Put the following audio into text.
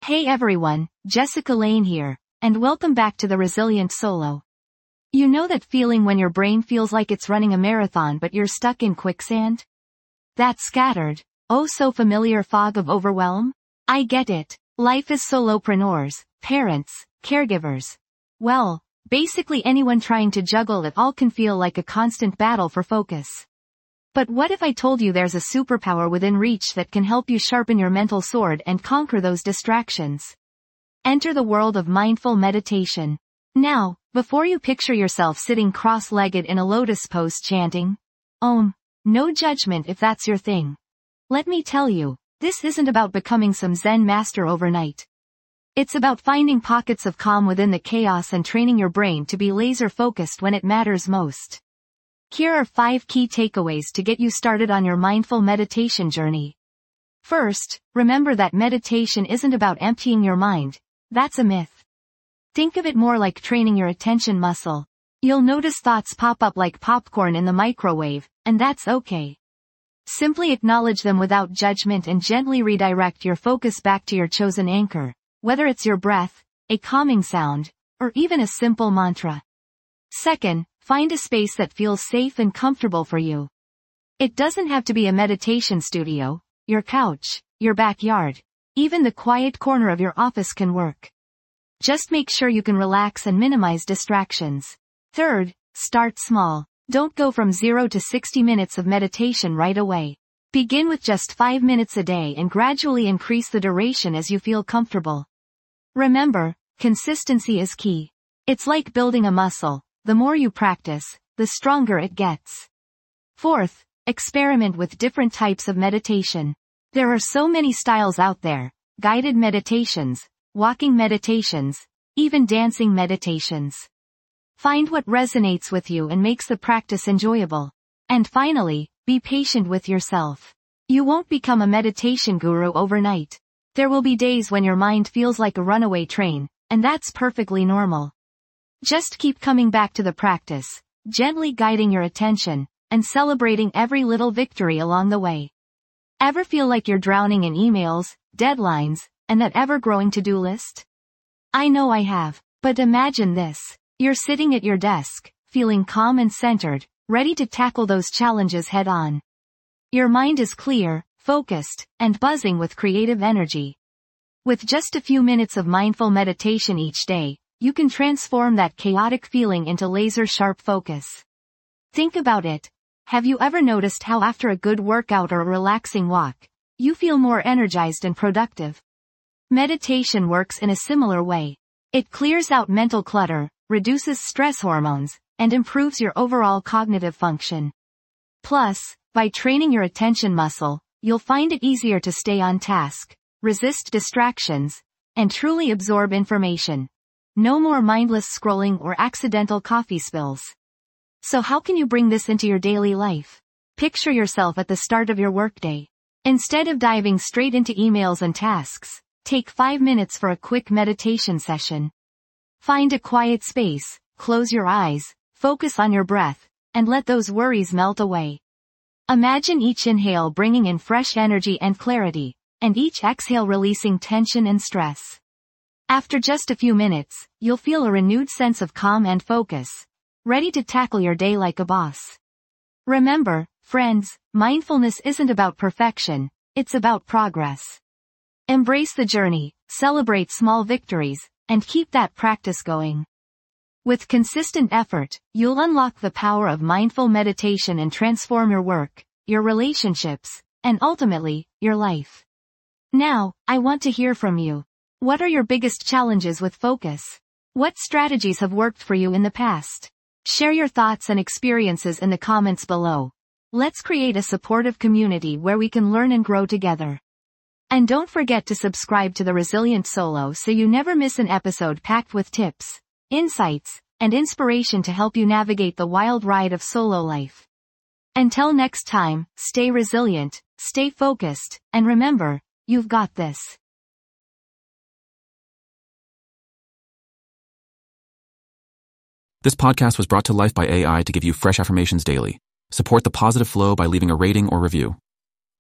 Hey everyone, Jessica Lane here, and welcome back to the Resilient Solo. You know that feeling when your brain feels like it's running a marathon but you're stuck in quicksand? That scattered, oh so familiar fog of overwhelm? I get it. Life is solopreneurs, parents, caregivers. Well, basically anyone trying to juggle it all can feel like a constant battle for focus. But what if I told you there's a superpower within reach that can help you sharpen your mental sword and conquer those distractions? Enter the world of mindful meditation. Now, before you picture yourself sitting cross-legged in a lotus pose chanting, Om, no judgment if that's your thing. Let me tell you, this isn't about becoming some Zen master overnight. It's about finding pockets of calm within the chaos and training your brain to be laser-focused when it matters most. Here are 5 key takeaways to get you started on your mindful meditation journey. First, remember that meditation isn't about emptying your mind. That's a myth. Think of it more like training your attention muscle. You'll notice thoughts pop up like popcorn in the microwave, and that's okay. Simply acknowledge them without judgment and gently redirect your focus back to your chosen anchor, whether it's your breath, a calming sound, or even a simple mantra. Second, find a space that feels safe and comfortable for you. It doesn't have to be a meditation studio, your couch, your backyard, even the quiet corner of your office can work. Just make sure you can relax and minimize distractions. Third, start small. Don't go from 0 to 60 minutes of meditation right away. Begin with just 5 minutes a day and gradually increase the duration as you feel comfortable. Remember, consistency is key. It's like building a muscle. The more you practice, the stronger it gets. Fourth, experiment with different types of meditation. There are so many styles out there: guided meditations, walking meditations, even dancing meditations. Find what resonates with you and makes the practice enjoyable. And finally, be patient with yourself. You won't become a meditation guru overnight. There will be days when your mind feels like a runaway train, and that's perfectly normal. Just keep coming back to the practice, gently guiding your attention, and celebrating every little victory along the way. Ever feel like you're drowning in emails, deadlines, and that ever-growing to-do list? I know I have, but imagine this. You're sitting at your desk, feeling calm and centered, ready to tackle those challenges head-on. Your mind is clear, focused, and buzzing with creative energy. With just a few minutes of mindful meditation each day, you can transform that chaotic feeling into laser-sharp focus. Think about it. Have you ever noticed how after a good workout or a relaxing walk, you feel more energized and productive? Meditation works in a similar way. It clears out mental clutter, reduces stress hormones, and improves your overall cognitive function. Plus, by training your attention muscle, you'll find it easier to stay on task, resist distractions, and truly absorb information. No more mindless scrolling or accidental coffee spills. So how can you bring this into your daily life? Picture yourself at the start of your workday. Instead of diving straight into emails and tasks, take 5 minutes for a quick meditation session. Find a quiet space, close your eyes, focus on your breath, and let those worries melt away. Imagine each inhale bringing in fresh energy and clarity, and each exhale releasing tension and stress. After just a few minutes, you'll feel a renewed sense of calm and focus, ready to tackle your day like a boss. Remember, friends, mindfulness isn't about perfection, it's about progress. Embrace the journey, celebrate small victories, and keep that practice going. With consistent effort, you'll unlock the power of mindful meditation and transform your work, your relationships, and ultimately, your life. Now, I want to hear from you. What are your biggest challenges with focus? What strategies have worked for you in the past? Share your thoughts and experiences in the comments below. Let's create a supportive community where we can learn and grow together. And don't forget to subscribe to the Resilient Solo so you never miss an episode packed with tips, insights, and inspiration to help you navigate the wild ride of solo life. Until next time, stay resilient, stay focused, and remember, you've got this. This podcast was brought to life by AI to give you fresh affirmations daily. Support the positive flow by leaving a rating or review.